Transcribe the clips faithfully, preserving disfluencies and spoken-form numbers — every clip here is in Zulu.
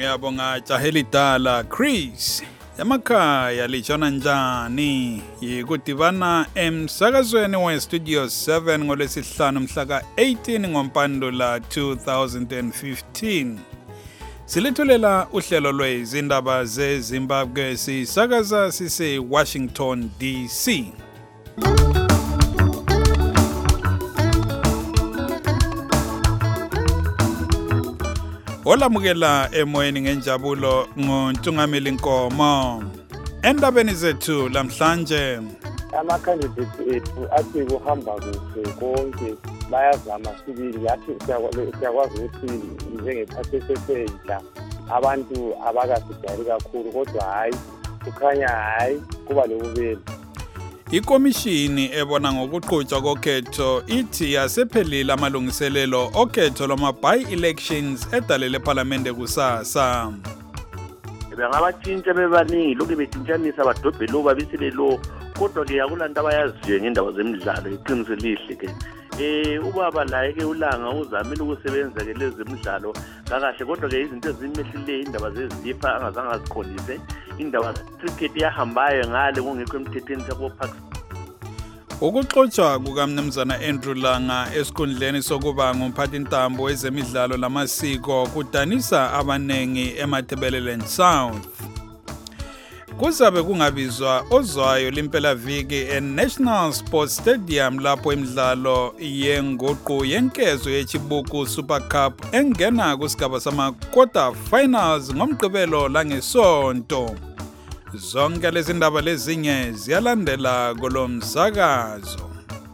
ngiyabonga Jahelidala Chris. Emakhaya lijona njani? Yikudibana emsakazweni we Studio seven ngolwesihlanu mhla ka eighteen ngoMpandula two thousand fifteen. Silethulela uhlelo lwezindaba zeZimbabwe sisakaza sise Washington D C. Olamukela emoyeni ngenjabulo ngoNtungameli Nkomo. Endabeni zethu lamhlanje ama-candidates ethu athi kuhamba kuhle konke bayazama sibili yathi siyakwazi ukuthi njengephathi esentsha abantu abakasijayeli kakhulu kodwa hayi kukhanya hayi kuba lobubeli. Ikomishini ebona ngokuqhutshwa kokhetho ithi yasephelile amalungiselelo okhetho lwama-by-elections edalele eParliament kusasa. Bengabatshintsha bebaningi lokhu bethintshanisa badobhe lo babisile lo kodwa ke akulanta abayaziyo ngendaba zemidlalo iqiniso lihle ke. Eh ubaba la ke ulanga uzamile ukusebenza ke lezi zemidlalo kakahle kodwa ke izinto ezimehlile indaba zezipha angazange aziqondise indaba cricket yahambayo ngale kungekho emthethweni sabo parks. Ukuxoxa kukaMnumzana Andrew Langa esikhundleni sokuba ngumphathi ntambo wezemidlalo lamasiko kudanisa abanengi eMatabeleland South. Kuzabe kungabizwa ozwayo limpela viki eNational Sports Stadium lapho imidlalo yenguqu yenkezo yeChibuku Super Cup engena kusigaba sama quarter finals ngomgqibelo langesonto. Zonke lezi ndaba lezinye ziyalandela kolomsakazo.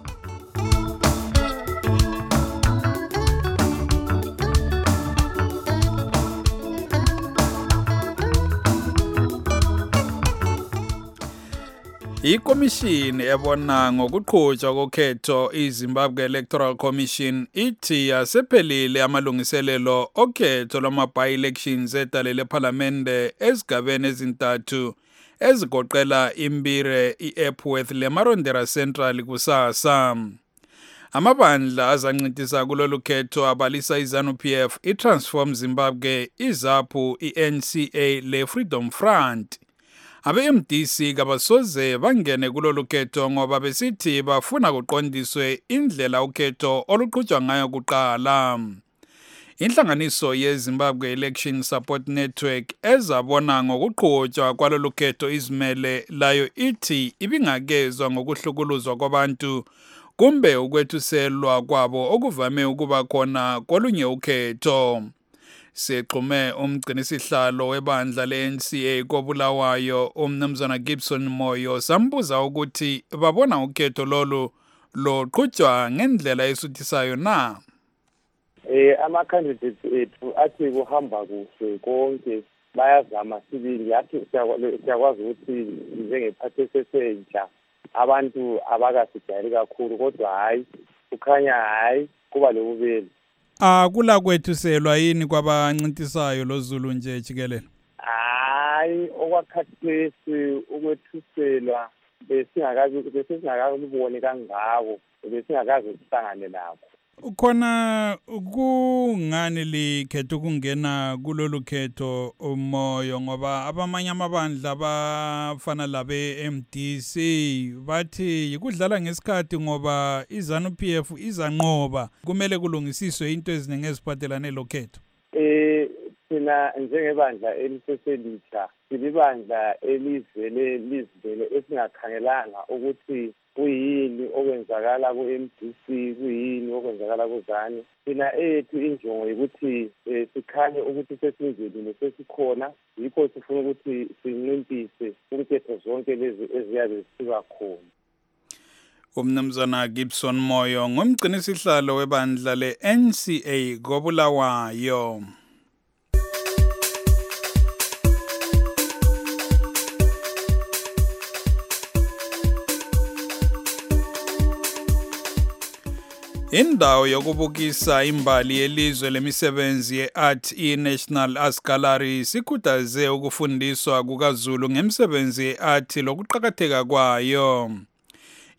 Ikomishini ebona ngokuqhutshwa kokhetho iZimbabwe Electoral Commission ithi yasephelile amalungiselelo okhetho lwama-by-elections edalele eParliament ezigabeni ezintathu ezigoqela iMbire, iEpworth leMarondera Central kusasa. Amabandla azancintisana kulolu khetho abalisa iZanu-P F, iTransform Zimbabwe, iZAPU, iN C A leFreedom Front. Abe-M D C kabasoze bangene kulolu khetho ngoba besithi bafuna kuqondiswe indlela ukhetho oluqhutshwa ngayo kuqala. Inhlanganiso yeZimbabwe Election Support Network ezabona ngokuqhutshwa kwalolu khetho izimele layo ithi ibingakezwa ngokuhlukuluzwa kwabantu kumbe ukwethuselwa kwabo okuvame ukuba khona kolunye ukhetho. Sequme umgcinisihlalo webandla le-N C A koBulawayo uMnumzana Gibson Moyo sambuza ukuthi babona ukhetho lolu loqhutshwa ngendlela esuthisayo na. Eh ama-candidates ethu athi kuhamba kuhle konke bayazama sibili yathi siyakwazi ukuthi njengephathi esentsha abantu abakasijayeli kakhulu kodwa hayi kukhanya hayi kuba lobubeli. Akula kwethuselwa yini kwabancintisayo loZulu nje jikelele? Hayi okwakhathesi ukwethuselwa besingakazi besingakaboni kangako besingakazi ukuhlangane nabo. Ukhona kungani likhetho kungena kulolu khetho umoyo ngoba abamanye amabandla abafana labe M D C bathi ikudlala ngesikhathi ngoba iZanu-P F izanqoba kumele kulungisiswe into eziningi eziphathelane lokhetho. Eh sina njengebandla eliseselitsha silibandla elivele lizivele esingakhangelanga ukuthi kuyini okwenzakala ku-M D C kuyini okwenzakala kuZanu. Sina ethu injongo ukuthi sikhanye ukuthi sesingenile sesikhona yikho sifuna ukuthi sinciphise ukhetho zonke lezi eziyabe zisiba khona. uMnumzana Gibson Moyo ngumgcinisihlalo webandla le-N C A koBulawayo. Indawo yokubukisa imbali yelizwe lemisebenzi ye-art i-National Arts Gallery sikhuthaze ukufundiswa kukaZulu ngemisebenzi ye-art lokuqakatheka kwayo.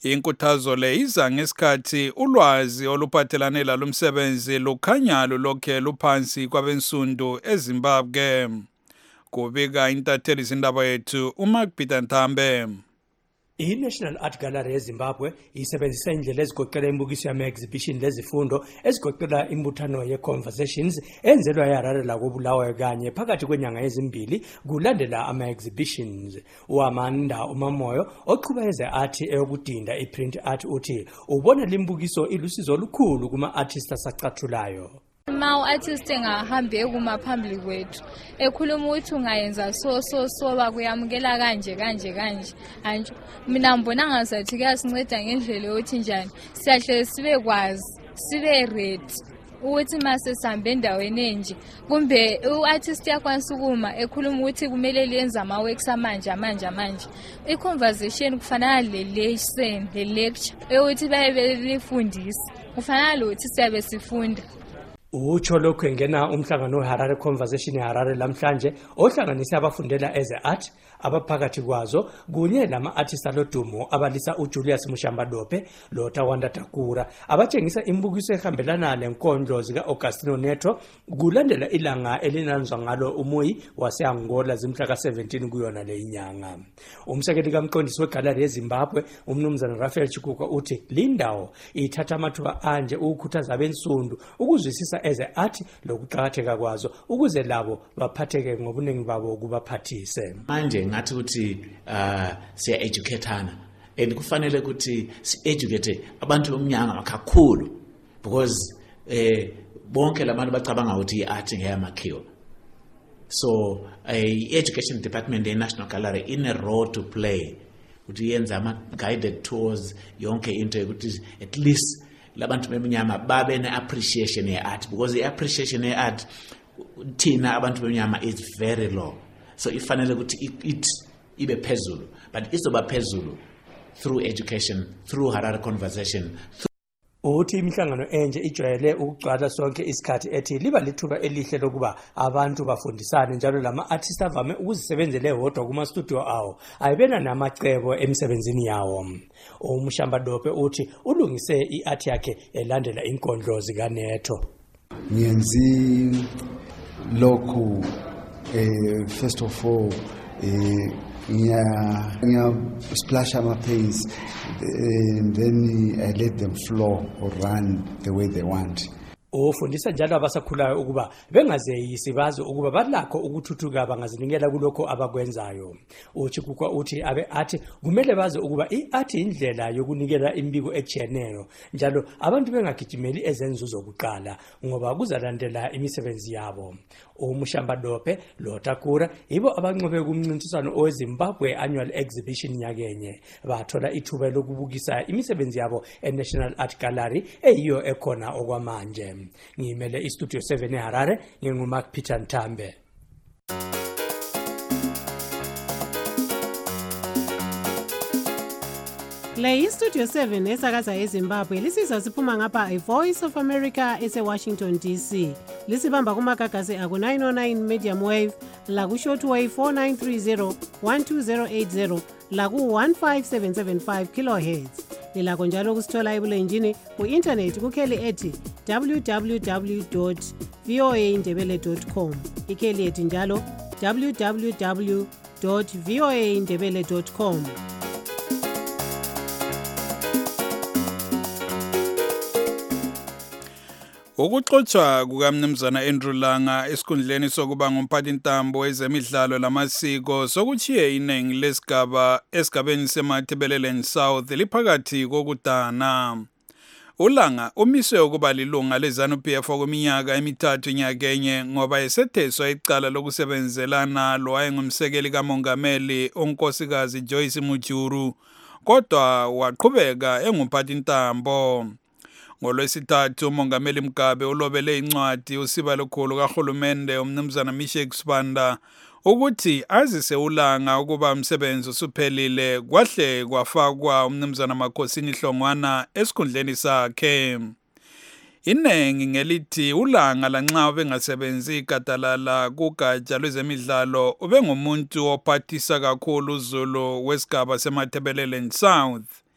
Inkuthazo le iza ngesikhathi ulwazi oluphathelane lalomsebenzi lukhanya lulokhe luphansi kwabensundu eZimbabwe. Kubika intatheli izindaba yethu uMark Peter Ntambe. I-National Art Gallery eZimbabwe isebenzisa indlela ezigoqela imbukiso yama-exhibition lezifundo ezigoqela imbuthano ye-conversations enzelwa eHarare lakobulawayo kanye phakathi kwenyanga ezimbili kulandela ama-exhibitions. UAmanda Umamoyo oqhuba eze-art eyokudinda i-print art uthi ubona limbukiso ilusizo olukhulu kuma-artist asacathulayo. Ma u-artist engahambi kumaphambili kwethu ekhuluma ukuthi ungayenza so so so bakuyamukela kanje kanje kanje anjalo mina ngibona ngazathi kuyasinceda ngendlela yokuthi njani siyahle sibe kwazi sibe ready ukuthi mase sihambe endaweni enje kumbe u-artist yakwanisa ukuma ekhuluma ukuthi kumele lenze ama-works amanje manje manje i-conversation kufanele le lesson le lecture eyokuthi baye belifundisa kufanele ukuthi siyabe sifunda. Utsho lokho engena umhlangano weHarare Conversation eHarare lamhlanje ohlanganisa abafundela eze-art abaphakathi kwazo kunye lama-artist alodumo abalisa uJulius Mushambadope loTawanda Takura abatshengisa imbukiso ehambelana lenkondlo zika-Augustino Neto kulandela ilanga elinanzwa ngalo umuyi wase-Angola zimhla ka-seventeen kuyona le inyanga. Umsekeli kamqondisi wegalari yeZimbabwe umnumzana Raphael Chikuka uthi lindawo ithatha amathuba anje ukukhuthaza abensundu ukuzwisisa eze-art lokuqakatheka kwazo ukuze labo baphatheke ngobuningi babo kubaphathise. Manje ngathi ukuthi uh, siya educateana and kufanele ukuthi si educate abantu bomnyama kakhulu because eh bonke labantu bacabanga ukuthi i-art ngeyamakhiwa. So a education department in National Gallery in a role to play ukuthi yenza ama guided tours yonke into ukuthi at least labantu bemnyama babe ne appreciation ye art because the appreciation ye art thina abantu bemnyama is very low. So ifanele ukuthi it ibe phezulu but izoba phezulu through education, through Harare Conversation. Uthi imihlangano enje ijwayele ukugcwala sonke isikhathi ethi liba lithuba elihle lokuba abantu bafundisane njalo lama-artist avame ukuzisebenzele hodwa kuma-studio awo ayibena namacebo emsebenzini yawo. UMshambadope uthi ulungise i-art yakhe elandela inkondlo zikaNeto. Ngiyenzi lokhu eh first of all eh ngiya ngiya splash ama paints and then I let them flow or run the way they want. Ufundisa njalo abasakhulayo ukuba bengazeyisi bazi ukuba balakho ukuthuthuka bangazinikela kulokho abakwenzayo. Uchikuka uthi abe athi kumele bazi ukuba i-art indlela yokunikela imbiko ejiyeneyo njalo abantu bengagijimeli ezenzuzo zokuqala ngoba kuzalandela imisebenzi yabo. UMshambadope loTakura ibo abanqobe kumncintiswano oweZimbabwe annual exhibition nyakenye bathola ithuba lokubukisa imisebenzi yabo eNational Art Gallery eyiyo ekhona okwamanje. Ngimele iStudio seven eHarare nginguMark Peter Ntambe. Le iStudio seven esakaza eZimbabwe lisiza siphuma ngapha iVoice of America eseWashington D C. Lisibamba kumagagasi aku nine oh nine medium wave la ku short wave four nine three zero one two zero eight zero la ku one five seven seven five kilohertz. Lilakho njalo kusithola ebulenjini ku-internet kukheli ethi w w w dot v o a indebele dot com. Ikheli ethi njalo w w w dot v o a indebele dot com. Ukuxoxa kukaMnumzana Andrew Langa esikhundleni sokuba ngumphathintambo wezemidlalo lamasiko sokuchiye iningi lesigaba esigabeni seMatabeleland South liphakathi kokudana. ULanga umiswe ukuba lilunga leZANU-P F okweminyaka emithathu nyakenye ngoba esetheswa icala lokusebenzelana lo wayengumsekeli kamongameli unkosikazi Joyce Mujuru kodwa waqhubeka engumphathintambo. NgoLwesithathu uMongameli Mugabe ulobele incwadi usiba lokhulu kahulumende uMnumzana Mishek Sibanda ukuthi azise uLanga ukuba umsebenzi usuphelile kwahle kwafakwa uMnumzana Makhosini Hlongwana esikhundleni sakhe. Inengi ngelithi uLanga lanxa ubengasebenzi igadalala kugatsha lwezemidlalo ubengumuntu ophathisa kakhulu uZulu wesigaba seMatabeleland South.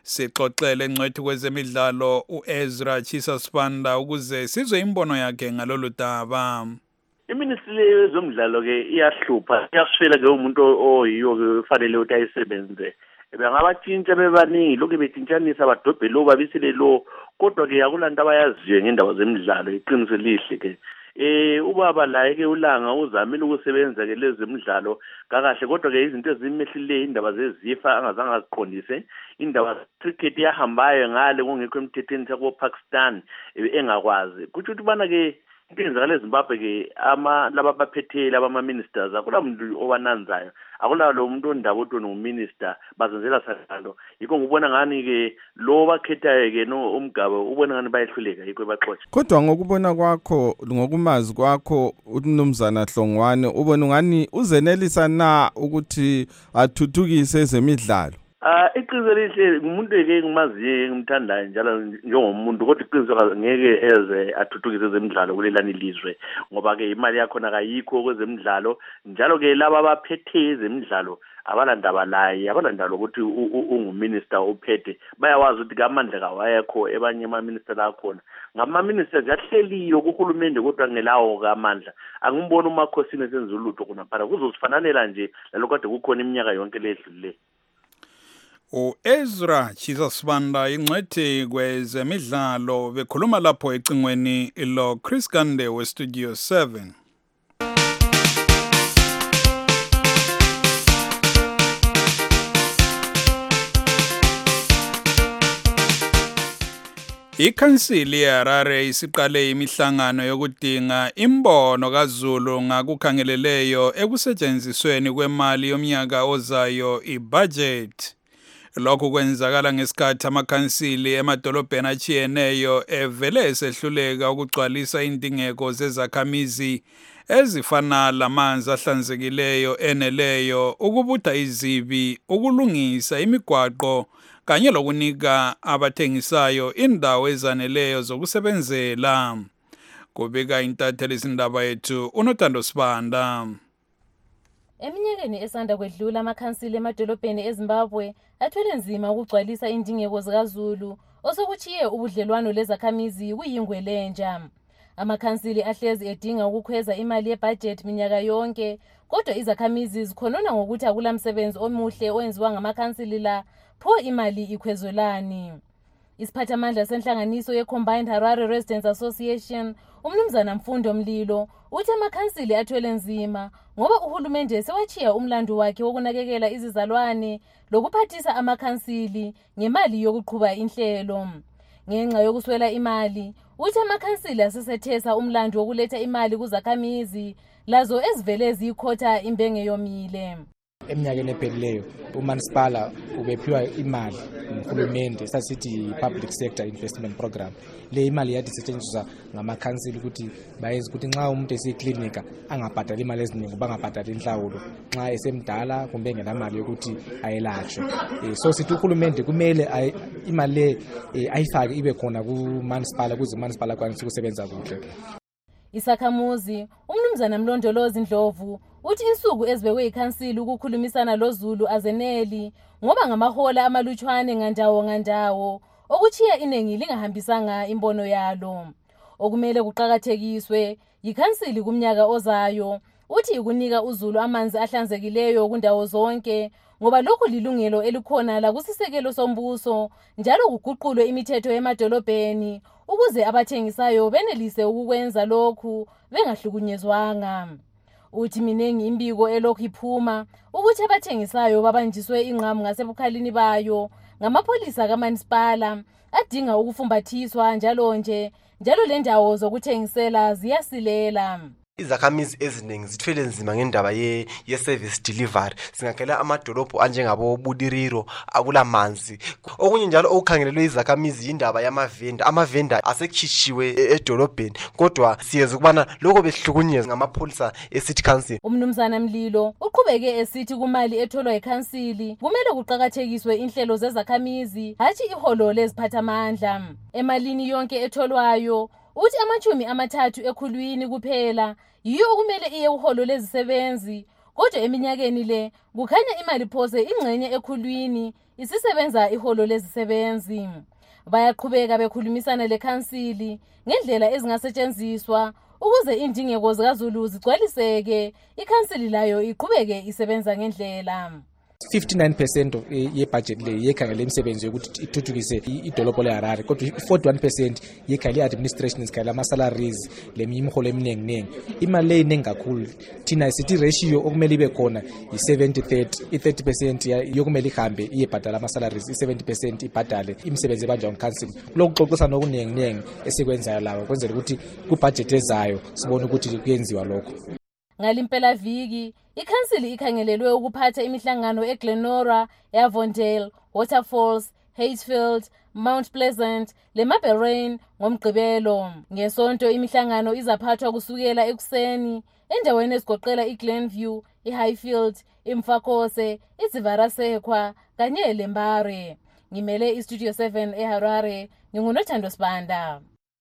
sixoxele ngcwethi kwezemidlalo uEzra Chisa Sibanda ukuze sizwe imbono yakhe ngalolu daba. Iministry yezomdlalo ke iyahlupha, iyaswela ke umuntu oyiyo ke ufanele ukuthi ayisebenze. Bengabatshintsha bebaningi lokhu bethintshanisa abadobhe lo babisile lo, kodwa ke akulanto abayaziyo ngendaba zemidlalo, iqiniso lihle ke. Eh ubaba la ke ulanga uzamile ukusebenza ke lezemidlalo kakahle, kodwa ke izinto ezimehlile indaba zezifa angazange aziqondise. Indaba cricket yahambayo ngale kungekho emthethweni sako Pakistan engakwazi. Kuthi ukuthi bana ke impinza le Zimbabwe ke ama laba baphethela abama ministers akula muntu obananzayo, akula lo muntu ondaba uthi nguminister bazenzela sakalo. Yiko ngubona ngani ke lo bakhethayo ke no umgaba ubona ngani bayehluleka yiko baxoxa. Kodwa ngokubona kwakho ngokumazi kwakho uMnumzana Hlongwane ubona ngani uzenelisa na ukuthi athuthukise ezemidlalo? Ah iqiniso lihle umuntu ke ngimaziye ngimthandayo njalo njengomuntu, kodwa iqiniso ngeke eze athuthukise ezemidlalo kulelani lizwe ngoba ke imali yakho nakayikho kwezemidlalo, njalo ke laba abaphethe ezemidlalo abalandaba laye, abalandaba ukuthi unguminister ophethe bayawazi ukuthi amandla kawayekho ebanye ama minister akhona. Ngama ministers yahleliyo kuhulumende kodwa ngelawo kamandla. Angiboni uMakhosini senza ulutho kuna phela, kuzosifananela nje lalokho kade kukhona iminyaka yonke ledlule. uEzra Chisa Sibanda ingcwethi kwezemidlalo bekhuluma lapho ecingweni lo Chris Gande we Studio seven. Ikhansili yaHarare isiqale imihlangano yokudinga imbono kaZulu ngakukhangeleleyo ekusetshenzisweni kwemali yomnyaka ozayo ibudget. Lokho kwenzakala ngesikhathi amakhansili emadolobheni achiyeneyo evele esehluleka ukugcwalisa indingeko zezakhamizi ezifana lamanzi ahlanzekileyo eneleyo, ukubutha izibi, ukulungisa imigwaqo kanye lokunika abathengisayo indawo ezaneleyo zokusebenzela. Kubika intatheli izindaba yethu uNothando Sibanda. Eminyakeni esanda kwedlula amakhansili emadolobheni eZimbabwe athwele nzima ukugcwalisa indingeko zikaZulu osokuchiye ubudlelwano lezakhamizi kuyingwelenja. Amakhansili ahlezi edinga ukukhweza imali yebudget minyaka yonke, kodwa izakhamizi zikhonona ngokuthi akulamsebenzi omuhle owenziwa ngamakhansili la, pho imali ikhwezolani. Isiphathamandla senhlanganiso ye-Combined Harare Residents Association, uMnumzana Mfundo Mlilo, uthi amakhansili athwele nzima ngoba uhulumende sewachiya umlando wakhe wokunakekela izizalwane lokuphathisa amakhansili ngemali yokuqhuba inhlelo. Ngenxa yokuswela imali, uthi amakhansili asesethesa umlando wokuletha imali kuzakhamizi lazo ezivele zikhotha imbenge yomile. Eminyakeni ephelileyo uManisipala ubephiwa imali nguhulumende sasithi public sector investment program. Le imali yathi isetshenziswa ngamakhansili ukuthi bayenze ukuthi nxa umuntu eseklinika angabhadali imali eziningi, bangabhadali inhlawulo nxa esemdala kumbe engenamali yokuthi ayelatshwe. So sithi uhulumende kumele imali le ayifake ibe khona kuManisipala ukuze uManisipala akwanise ukusebenza kuhle. Isakhamuzi uMnumzana Mlondolozi Ndlovu uthi insuku ezibekwe ikhansili ukukhulumisana loZulu azeneli ngoba ngamahola amalutshwane ngandawo ngandawo okuchiya inengi lingahambisanga imbono yalo. Okumele kuqhakathekiswe ikhansili kumnyaka ozayo uthi ikunika uZulu amanzi ahlanzekileyo kundawo zonke ngoba lokhu lilungelo elikhona la kusisekelo sombuso, njalo kuguqulwe imithetho emadolobheni ukuze abathengisayo benelise ukukwenza lokhu bengahlukunyezwanga. Uthi minengi imbiko elokhu iphuma ukuthi abathengisayo babanjiswe ingqamu ngasebukhalini bayo ngamapholisa kaManisipala adinga ukufumbathiswa njalo nje, njalo le ndawo zokuthengisela ziyasilela. Izakhamizi eziningi zithwele nzima ngendaba ye ye service delivery. Singakela amadolobho anjengabo Budiriro akulamanzi. Okunye njalo okukhangelelwe izakhamizi indaba yamavenda. Amavenda asekhishiwe edolobheni, kodwa siyeza ukubana lokho behlukunyezwa ngamapholisa eCity Council. uMnumzana Mlilo uqhubeke esithi kumali etholwa eKhansili kumele kuqhakathekiswe inhlelo zezakhamizi hathi iholo leziphathamandla. Emalini yonke etholwayo uthi amachumi amathathu ekhulwini kuphela yiyo okumele iye uholo lezisebenzi, kodwa eminyakeni le kukhanya imali phose ingcenye ekhulwini isisebenza iholo lezisebenzi. Bayaqhubeka bekhulumisana lekhansili ngendlela ezingasetshenziswa ukuze indingeko zikaZulu zigcwaliseke, ikhansili layo iqhubeke isebenza ngendlela. fifty-nine percent yebudget le yekhangela imisebenzi yokuthi ithuthukise idolobho leHarare, kodwa forty-one percent yekhangela administration izikhangela ama-salaries lemiholo eminingi. Imali le iningi kakhulu. Thina sithi ratio okumele ibe khona yi-seventy thirty. I-thirty percent yokumele ihambe iyebhadala ama-salaries, i-seventy percent ibhadale imisebenzi ebanjwa ngikhansili. Kulokuxoxisana okuningi esikwenzayo lawo kwenzela ukuthi kubudget ezayo sibone ukuthi kuyenziwa lokho. Ngalimpela viki, ikhansili ikhangelelwe ukuphatha imihlangano eGlenora, eAvondale, Waterfalls, Hatesfield, Mount Pleasant, leMaberain ngomgqibelo. Ngesonto imihlangano izaphathwa kusukela ekuseni endaweni ezigoqela iGlenview, iHighfield, iMfakose, iZivarasekwa kanye leMbare. Ngimele iStudio seven eHarare, nginguNothando Sibanda.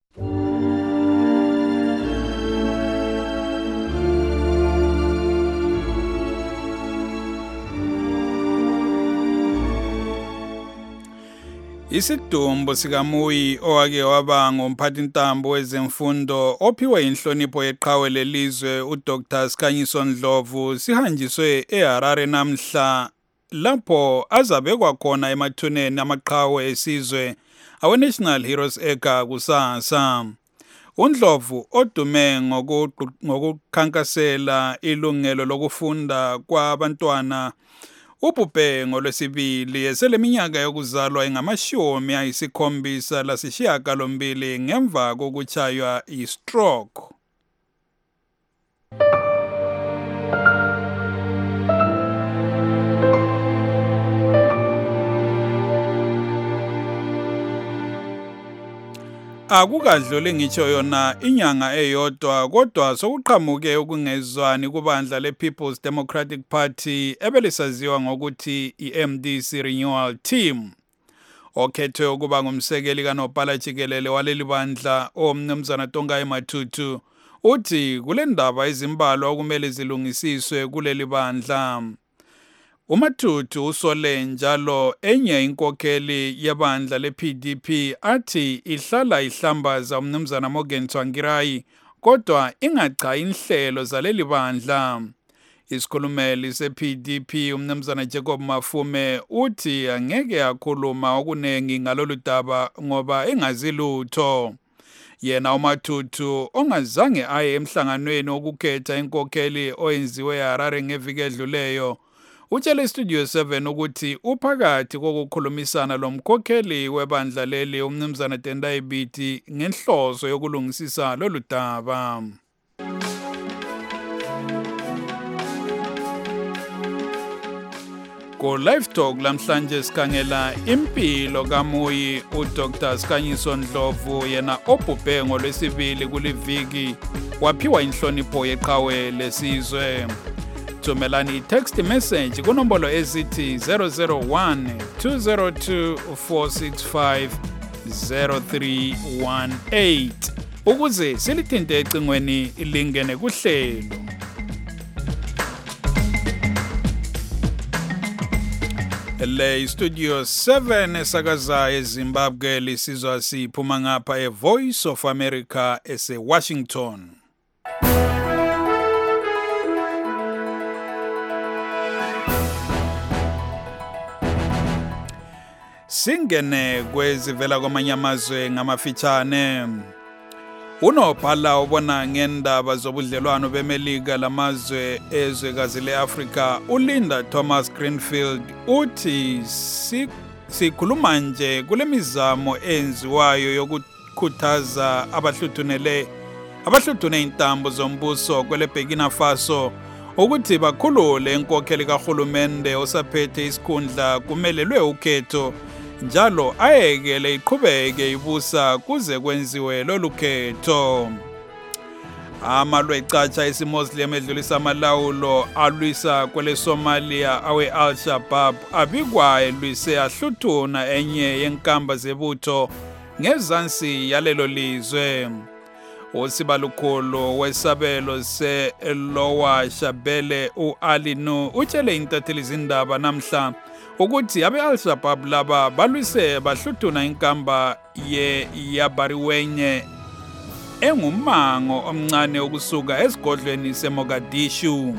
Isidumbu sikaMuyi owake waba ngumphathintambo wezemfundo ophiwe inhlonipho yeqhawe lelizwe uDr Sikhanyiso Ndlovu sihanjiswe eHarare namhla lapho azabekwa khona emathuneni amaqhawe esizwe awe National Heroes Ega kusasa. uNdlovu odume ngokukhankasela ilungelo lokufunda kwabantwana ubhubhe ngolwesibili eseleminyaka yokuzalwa engamashumi ayisikhombisa lasishiyagalombili ngemva kokuchaywa i-stroke. Akukadluli ngitsho yona inyanga eyodwa kodwa sokuqhamuke ukungezwani kubandla lePeople's Democratic Party ebelisaziwa ngokuthi i-M D C Renewal Team. Okhethwe ukuba ngumsekeli kaNobhala Jikelele waleli bandla oMnumzana Tongai Matutu uthi kule ndaba izimbalwa okumele zilungisiswe kuleli bandla. uMatutu usole njalo enye inkokheli yebandla leP D P athi ihlala ihlambaza uMnumzana Morgan Tsvangirai kodwa ingacha inhlelo zaleli bandla. Isikhulumeli seP D P uMnumzana Jacob Mafume uthi angeke akhuluma okunengi ngalolu daba ngoba engazi lutho. Yena uMatutu ongazange aye emhlanganweni okukhetha inkokheli oyenziwe eHarare ngeviki edluleyo utshele iStudio seven ukuthi uphakathi kokukhulumisana lomkhokheli webandla leli uMnumzana Tendai Biti ngenhloso yokulungisisa lolu daba. Ko Live Talk lamhlanje sikhangela impilo kaMuyi uDr Sikhanyiso Ndlovu yena obhubhe ngolwesibili kuliviki waphiwa inhlonipho yeqhawe lesizwe. Thumelani text message kunombolo ezithi zero zero one two zero two four six five zero three one eight ukuze silithinte ecingweni ilingene kuhlelo. Le Studio seven esakaza eZimbabwe lisizwa siphuma ngapha eVoice of America ese Washington. Singene kwezivela kwamanye amazwe ngamafitshane. Unobhala ubona ngendaba zobudlelwano beMelika lamazwe ezwekazi leAfrika uLinda Thomas Greenfield uthi sikhuluma nje kulemizamo enziwayo yokukhuthaza abahluthunele abahluthune intambo zombuso kwele Burkina Faso ukuthi bakhulule inkokheli kahulumende osaphethe isikhundla kumelelwe ukhetho njalo ayekele iqhubeke ibusa kuze kwenziwe lolu khetho. Amalwe ecatsha isiMuslim edlulisa amalawulo alwisa kwele Somalia awe Al-Shabaab abikwa elwise ahluthuna enye yenkamba zebutho ngezansi yalelo lizwe. Osibalukhulu wesabelo se-Lower Shabele u-Alinu utshele intatheli zindaba namhla ukuthi abe-Al-Shabaab laba balwise bahluthuna inkamba ye-Yabariwenye engumango omncane ukusuka esigodlweni seMogadishu.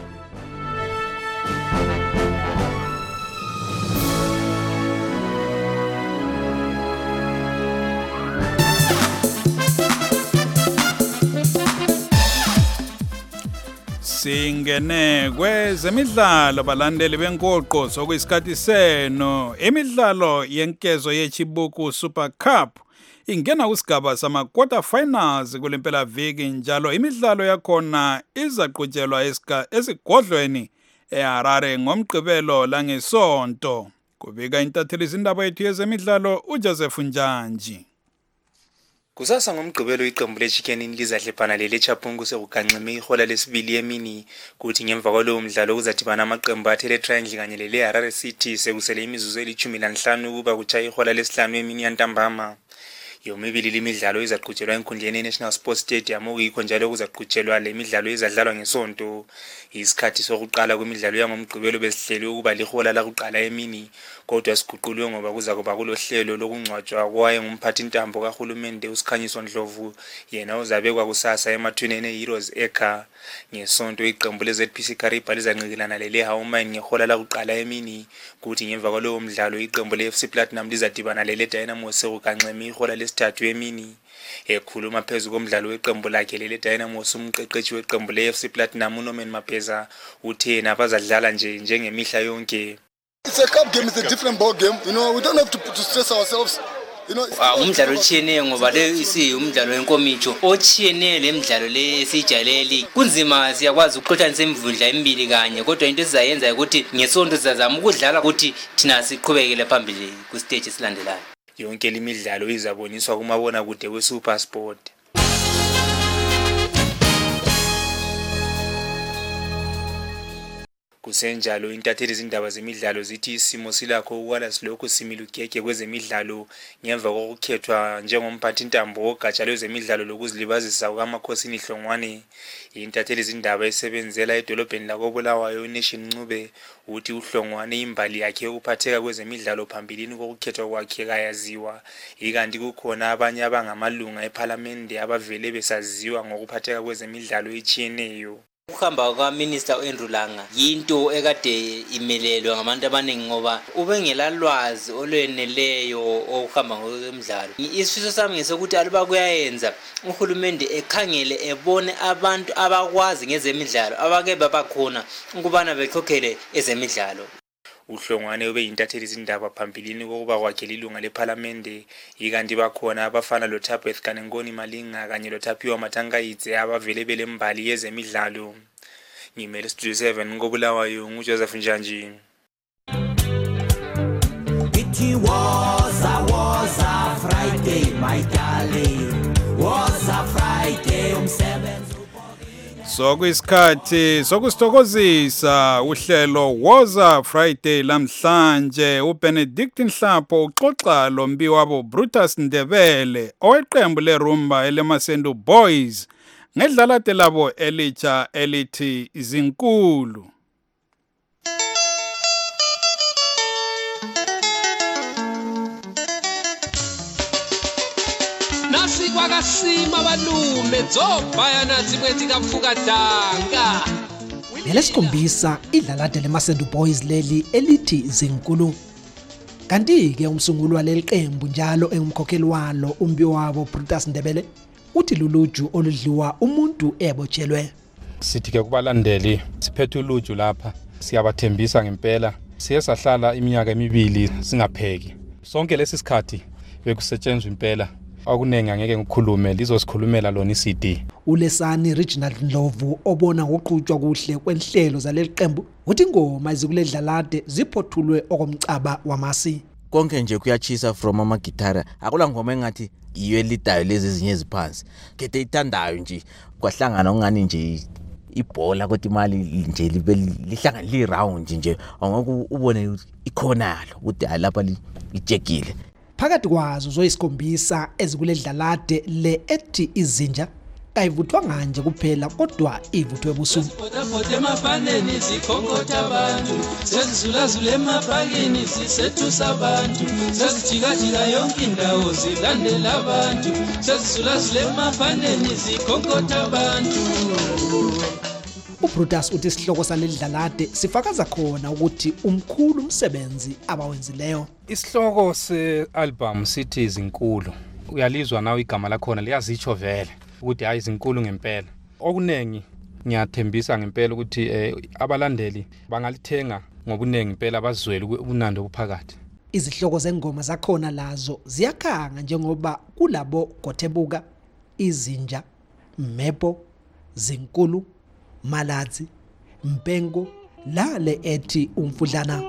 Singene kwezemidlalo balandeli benkoqo sokuyisikhathi seno imidlalo yenkezo yeChibuku Super Cup ingena kusigaba sama quarter finals kulempela viki njalo imidlalo yakhona izaqhutshelwa esigodlweni eHarare ngomgqibelo langesonto. Kubika intatheli izindaba yethu yezemidlalo uJoseph Njanji. Kusasa ngomgqibelo iqembu leChicken Inn lizadlephana leleChapungu sekuganxime ihola lesibili yemini kuthi ngemva kwalowo mdlalo kuzadibana amaqembu athele Triangle kanye leleHarare City sekusele imizuzu elithumi lanhlanu ukuba kutshaye ihola lesihlanu emini yantambama. Yomibili limidlalo izaqhutshelwa enkundleni yeNational Sports Stadium okuyikho njalo kuzaqhutshelwa lemidlalo izadlalwa ngesonto. Isikhathi sokuqala kwemidlalo yangomgqibelo besihleli ukuba lihola la kuqala emini kodwa siguqulwe ngoba kuza kuba kulohlelo lokungcwatshwa kwaye ngumphathi intambo kahulumende uSikhanyiso Ndlovu yena uzabekwa kusasa emathuneni eHeroes Acre. Ngesonto iqembu leZ P C Kariba lizanqikelana leleHaumine ngehola la kuqala emini kuthi ngemva kwalowo mdlalo iqembu leF C Platinum lizadibana leleDynamo sekuganxime ihola lesithathu emini. Ekhuluma phezulu komdlalo weqembu lakhe leleDynamo umqeqeshi weqembu leF C Platinum uNorman Mapeza uthe nabazadlala nje njengemihla yonke. It's a cup game, it's a different ball game. You know, we don't have to, to stress ourselves. You know, umdlalo othiyene ngoba le isi umdlalo wenkomicho othiyene lemidlalo le sijaleli kunzima siyakwazi ukuqothanisa imvundla emibili kanye kodwa into esizayenza ukuthi ngesonto sizazama ukudlala ukuthi thina siqhubekele phambili ku stage esilandelayo. Yonke lemidlalo izaboniswa kumabona kude weSuper Sport. Kusenjalo intatheli izindaba zemidlalo zithi isimo silakho ukwala silokho similugege kwezemidlalo ngemva kokukhethwa njengomphathi intambo ogatsha lwezemidlalo lokuzilibazisa kwaMakhosini Hlongwane. Intatheli izindaba esebenzela edolobheni lakoBulawayo uNation Ncube uthi uHlongwane imbali yakhe ukuphatheka kwezemidlalo phambilini kokukhethwa kwakhe kayaziwa ikanti kukhona abanye abangamalunga eParliament abavele besaziwa ngokuphatheka kwezemidlalo etshiyeneyo. Ukuhamba kwaMinister uAndrew Langa yinto ekade imelelwe ngabantu abaningi ngoba ubengela lwazi olweneleyo okuhamba ngomdlalo. Isifiso sami ngesokuthi aluba kuyayenza uhulumende ekhangele ebone abantu abakwazi ngezemidlalo abake babakhona ukubana bekhokhele ezemidlalo. uHlongwane ubeyintatheli izindaba phambilini kokuba kwakhela ilunga leParliament ikanti bakhona abafana loThabeth Kanengoni Malinga kanye loThaphiwa Mathangayitse abavele belembali yezemidlalo. Ngimele Studio seven ngoBulawayo nguJoseph Njanji. It was a was a Friday my darling was a Friday umsebenzi Sokuyisikhathi sokusithokozisa uhlelo Woza Friday lamhlanje uBenedict Nhlapho uxoxa lombi wabo Brutus Ndebele oweqembu leRumba eleMasendu Boys ngedlalate labo elitsha elithi Zinkulu. Nasi kwakasima balume dzobhaya nazi kwethi kafuka danga. Nelesikhombisa idlalade leMasendu Boys leli elithi Zinkulu. Kanti ke umsunguli waleli qembu njalo engumkhokheli walo umbi wabo Brutus Ndebele uthi luluju oludliwa umuntu ebotshelwe. Sithi ke kubalandeli siphethe uluju lapha siyabathembisa ngempela siye sahlala iminyaka emibili singapheki. Sonke lesi sikhathi bekusetshenzwa impela akunengi angeke ngikhulume lizosikhulumela lona iC D. uLesani Regional Ndlovu obona ngoqhutshwa kuhle kwenhlelo zaleli qembu uthi ingoma ezikuledlalade ziphothulwe okomcaba wamasi. Konke nje kuyachisa from amagitara akula ngoma engathi iyo elidayo lezi ezinye eziphansi kete ithandayo nje kwahlangana ongani nje ibhola kodwa imali nje libe lihlangana li round nje ngoku ubone ikhonalo ukuthi lapha lijekile. Phakathi kwazo zoyisikhombisa ezikuledlalade le ethi Izinja kayivuthwanga nje kuphela kodwa ivuthwe busuku. Bodaboda emaphandleni zikhongotha abantu, sezizulazula emapakini zisethusa abantu, sezijikajika yonke indawo zilandela abantu, sezizulazula emaphandleni zikhongotha abantu. uBrutus uthi isihloko salelidlalade sifakaza khona ukuthi umkhulu umsebenzi abawenzileyo. Isihloko se-album sithi izinkulu. Uyalizwa nawe igama lakhona liyazitsho vele ukuthi hayi izinkulu ngempela. Okunengi ngiyathembisa ngempela ukuthi eh, abalandeli bangalithenga ngobunengi impela abazwele ubunandi obuphakathi. Izihloko zengoma zakhona lazo ziyakhanga njengoba kulabo Gothebuka, Izinja, Mepo, Zinkulu, Malazi, Mpengo, lale ethi umfudlana.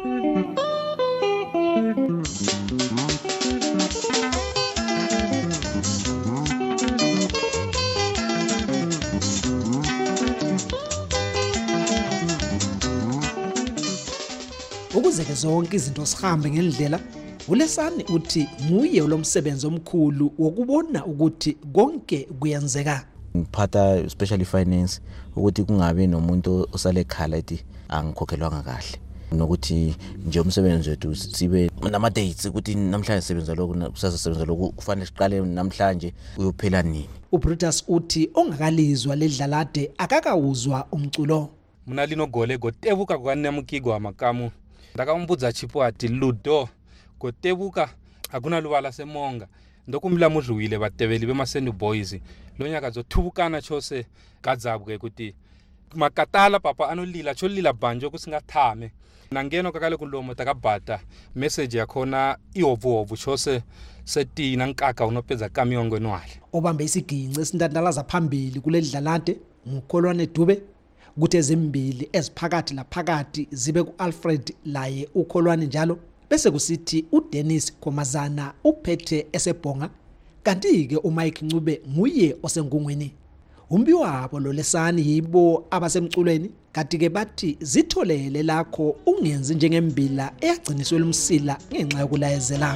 Ukuze ke zonke izinto sihambe ngendlela, uLesani uthi nguye lomsebenzi omkhulu wokubona ukuthi konke kuyenzeka. Ngiphatha especially finance ukuthi kungabe nomuntu osale khala ethi angikhokhelwanga kahle, nokuthi nje umsebenzi wethu sibe nama dates ukuthi namhlanje sisebenza lokho kusasa sisebenza lokho kufanele siqale namhlanje uyophela nini. uBrutus uthi ongakalizwa ledlalade akakawuzwa umculo. Mna lino gole Gotebuka kwaNamukigwa makamu ndakambuza chipwati ludo Gotebuka akuna lubala semonga ndokumla mudluwile batebeli bemasenu boys lonyaka zothubukana chose kadzabuke ukuthi makatala papa anolila cholila banjo kusingathame nangeno kakale kulomo takabhata message yakhona ihovuhovu chose setina nkaka unopeza kamyongo enwale. Obambe isigince sintandalaza phambili kulelidlalade ngukholwane Dube kuthi ezimbili eziphakathi laphakathi zibe kuAlfred laye ukholwane njalo bese kusithi uDennis Komazana uphethe esebhonga kanti ke uMike Ncube nguye osengungweni. Umbi wabo lo Lesani yibo abasemculweni kanti ke bathi zitholele lakho ungenzi njengembila eyagciniswe umsila ngenxa yokulayezela.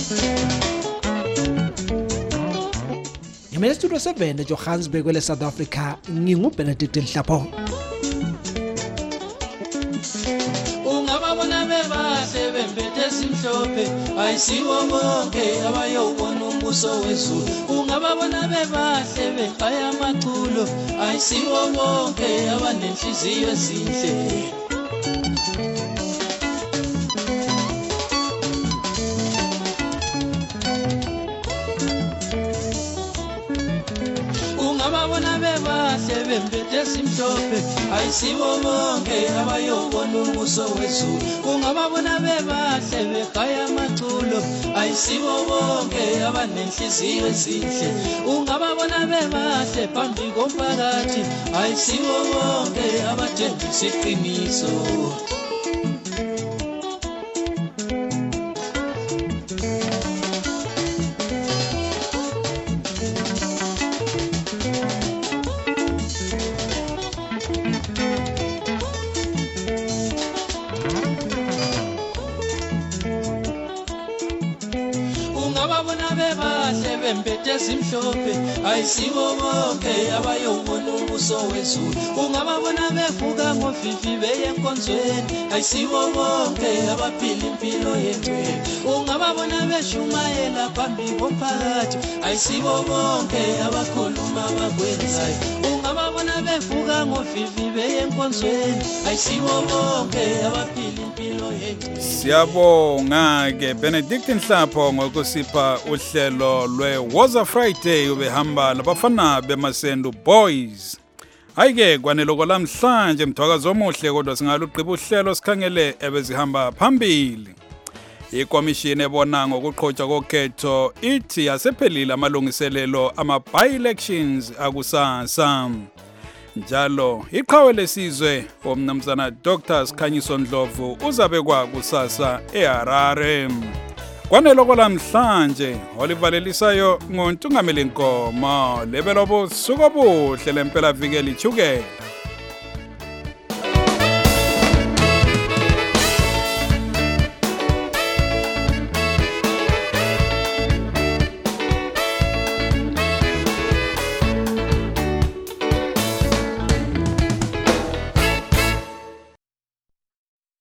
Yamele studio seven eJohannesburg kwele South Africa nginguBenedict Nhlapho. Ungababona bebahle bembethe simhlophe ayisiwo bonke abayobona umbuso wezulu. Ungababona bebahle beqaya amaculo ayisiwo bonke abanenhliziyo ezinhle. Ungababona bebahle bembethe simhlophe ayisiwo bonke abayobona umbuso wezulu. Ungababona bebahle beqaya amaculo ayisiwo bonke abanenhliziyo ezinhle. Ungababona bebahle phambi komphakathi ayisiwo bonke abathembisa iqiniso. Bembethe simhlophe ayisiwo bonke abayobona umbuso wezulu. Ungababona bevuka ngofifi beye enkonzweni ayisiwo bonke abaphila impilo yengcwele. Ungababona beshumayela phambi komphakathi ayisiwo bonke abakhuluma abakwenzayo. Ungababona bevuka ngofifi beye enkonzweni ayisiwo bonke abaphila impilo yengcwele. Siyabonga ke Benedict Nhlapho ngokusipha uhlelo lwe Woza Friday ubehamba labafana beMasendu Boys. Ayike kwaneloko lamhlanje mthwakazo omuhle kodwa singaluqhiba uhlelo sikhangele ebezihamba phambili. Ikomishini ebona ngokuqhotshwa kokhetho ithi yasephelile amalungiselelo ama by-elections akusasa. Njalo iqhawe lesizwe omnumzana Doctor Sikhanyiso Ndlovu uzabe kwakusasa eHarare. Kwaneloko lamhlanje olivalelisayo ngontungameli Nkomo lebelobo suku obuhle lempela vikeli thukela.